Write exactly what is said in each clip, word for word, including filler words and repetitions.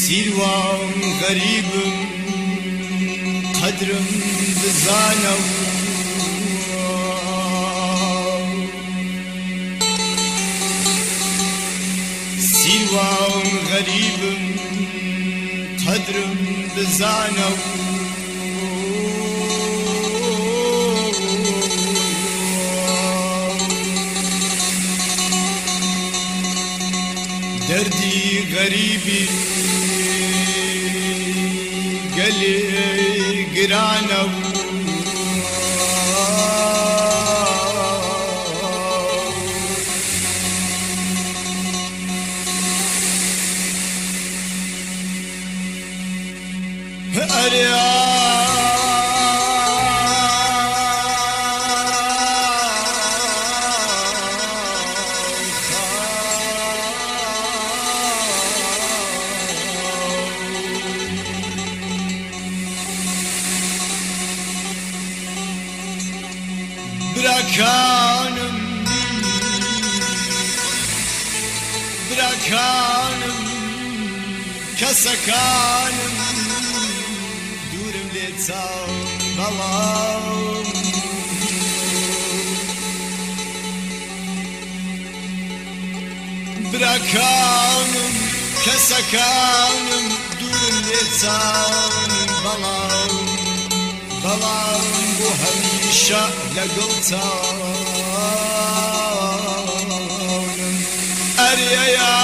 سیروان غریبم قدرم بزانم سیروان غریبم قدرم بزانم دردی غریبی گلی گرانم اریا براکانم براکانم کەسەکانم دوورم لێ چاو بەڵام براکانم کەسەکانم دوورم لێ چاو بەڵام بەڵام بۆ هەمیشە لەگەڵ چاونم ئەریەیە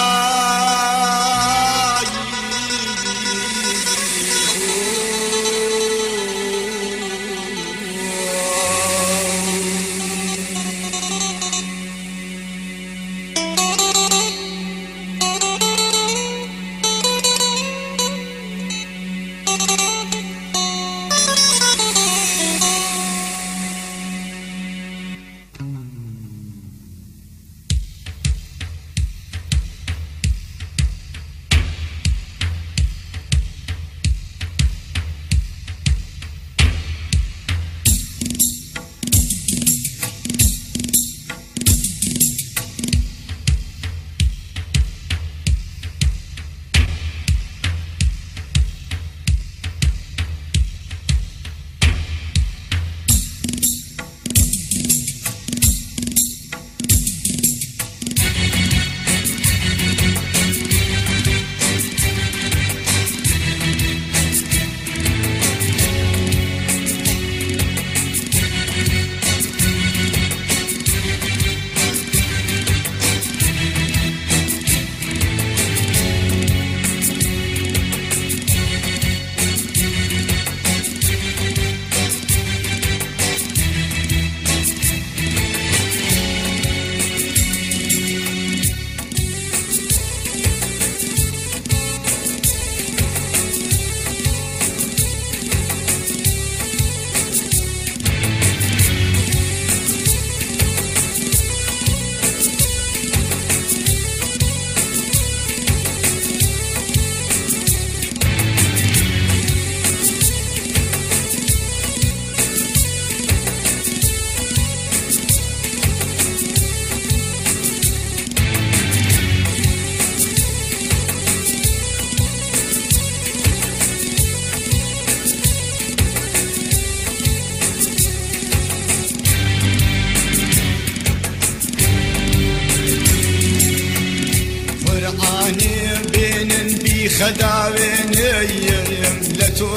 خداوێنێم لە تۆ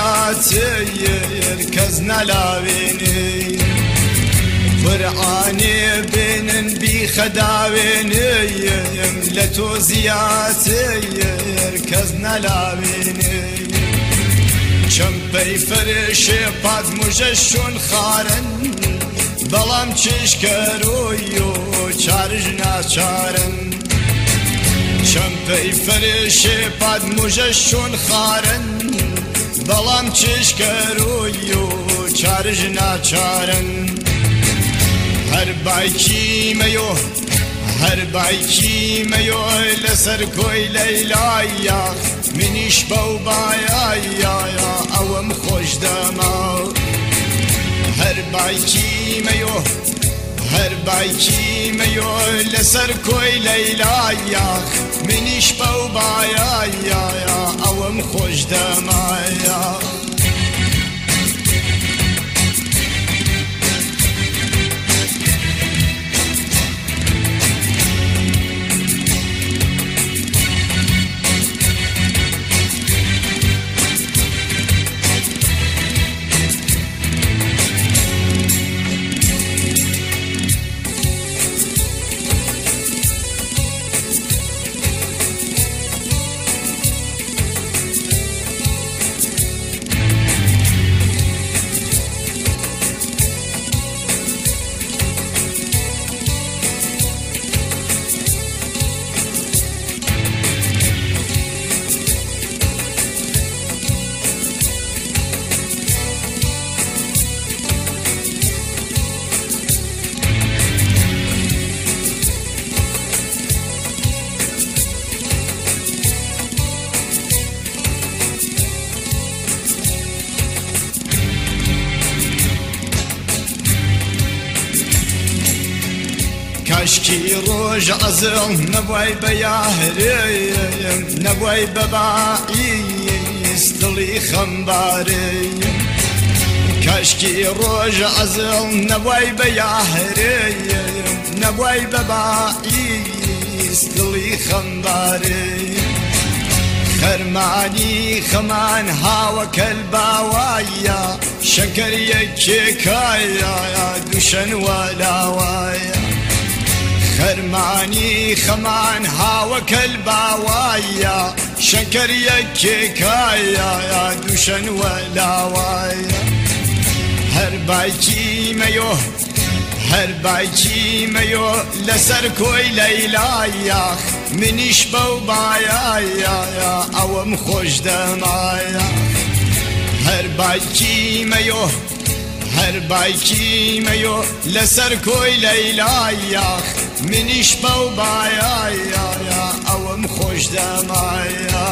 زیاتر کەس نەلاوێنێ قورئانێ بێنن بی خداوێنێم لە تۆ زیاتر کەس نەلاوێنێ چەمپەی فەرشێ پات موژە شۆن خارن بەڵام چێشکەرۆی و چارژ ناچارن چەمپەی فەرشێ پات موژە شۆن خارن بەڵام چێشکەرۆی و چارژ ناچارن هەر بایکی مەیۆ هەر بایکی مەیۆ لەسەر کۆی لەیلایە منیش بەو بایایە ئەوەم خۆش دەما هەر بایکی مەیۆ هەر بایکی مەیۆ لەسەر کۆی لەیلایە منیش بەو بایایە ئەوەم خۆش دەمایە کاشکی ڕۆژ عەزڵ نەبوای بە یاهرەیەم نەبوای بە باعیس دڵی خەمبارەیەم کاشکی ڕۆژ عەزڵ نەبوای بە یاهرەیەم نەبوای بە باعیس دڵی خەمبارەیەم خەرمانی خەمان هاوەکەل باوایە شەکەریەکێکایە دووشەن وەلاوایە خەرمانی خەمان هاوەکەل باوایە شەکەریەکێکایە دووشەن وەلاوایە هەر بایکی مەیۆ هەر بایکی مەیۆ لەسەر کۆی لەیلایە منیش بەو بایایە ئەوەم خۆش دەمایە هەر بایکی مەیۆ هەر بایکی مەیۆ لەسەر کۆی لەیلایە منیش بەو بایایە ئەوەم خۆش دەمایە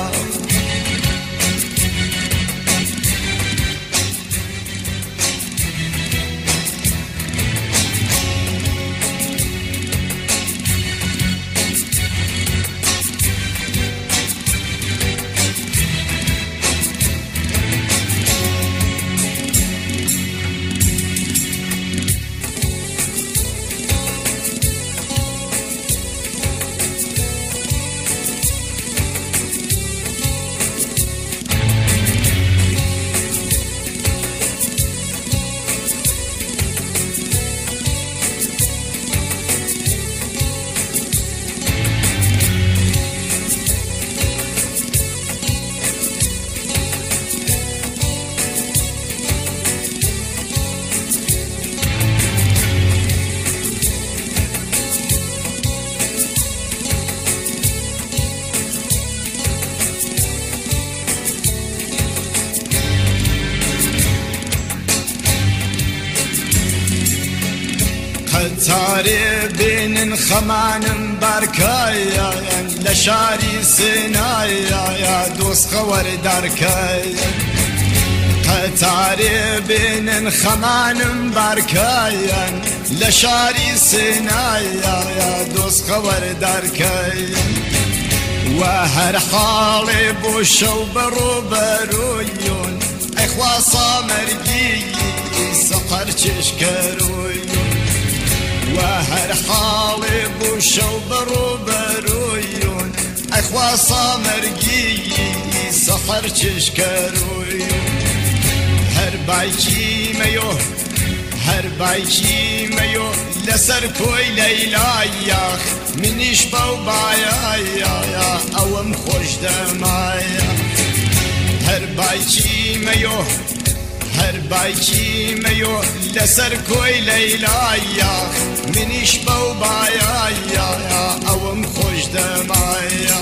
قەتارێ بێنن خەمانم بارکایەن لە شاری سنایە دۆستخە وەردارکایەن قەتارێ بێنن خەمانم بارکایەن لە شاری سنایە دۆستخە وەردارکایەن و هەر حاڵێ بۆ شەو بەڕۆبەرۆیۆن ئەیخوا سامەرگی سەقەر چێشکەرۆیۆن و هەر حاڵێ بۆ شەو بەڕۆبەرۆیۆن ئەیخوا سامەرگی سەقەر چێشکەرۆیۆن هەر بایکی مەیۆ هەر بایکی مەیۆ لەسەر کۆی لەیلایە منیش بەو بایایە ئەوەم خۆش دەمایە هەر بایکی مەیۆ هەر بایکی مەیۆ لەسەر کۆی لەیلایە منیش بەو بایایە ئەوەم خۆش دەمایە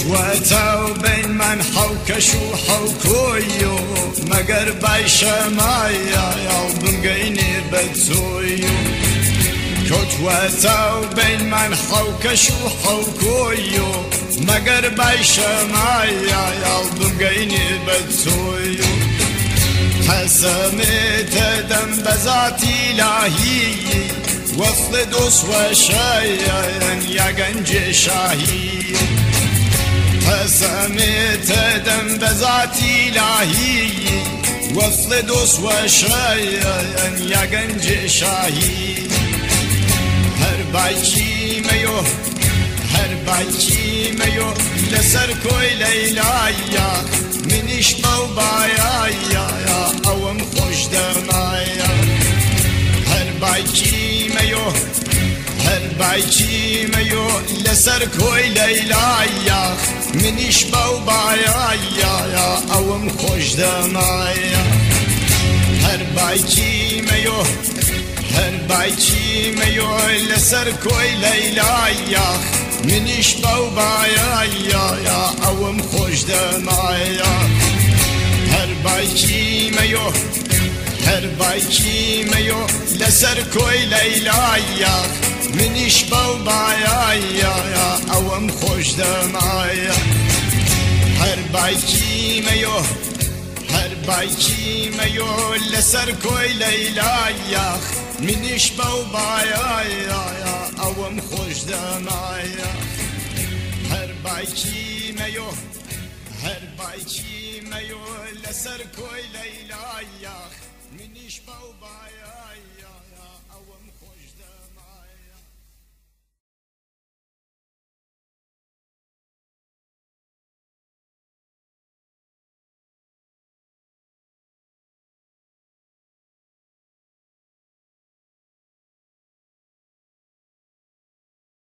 كتواتو بين من حوكش وحوكويو مقر بايشمايا يالبم قيني بتسويو كتواتو بين من حوكش وحوكويو مقر بايشمايا يالبم قيني بتسويو حسمت دم بذاتي إلهي وصل دوس وشايا يا قنج شاهي حسمت دم بذاتي إلهي وصل دوس وشايا يا قنج شاهي هر بايكي ميو هر بايكي ميو لسر كوي ليلايا منيش طوبايا يا يا اوم خوش دمايا هر بايكي ميو هر بايكي ميو لسر كوي ليلايا منيش طوبايا يا يا اوم خوش دمايا هر بايكي ميو هر بايكي ميو لسر كوي ليلايا منيش طوبايا يا يا اوم خوش دمايا هر بايكي ميو هر بايكي ميو لسر كوي ليلايا منيش طوبايا يا يا اوم خوش دمايا هر بايكي ميو هر بايكي ميو لسر كوي ليلايا منيش طوبايا يا يا اوم خوش دمايا هر بايكي ميو هر بايكي ميو لسر كوي ليلايا منيش طوبايا يا يا اوم خوش دمايا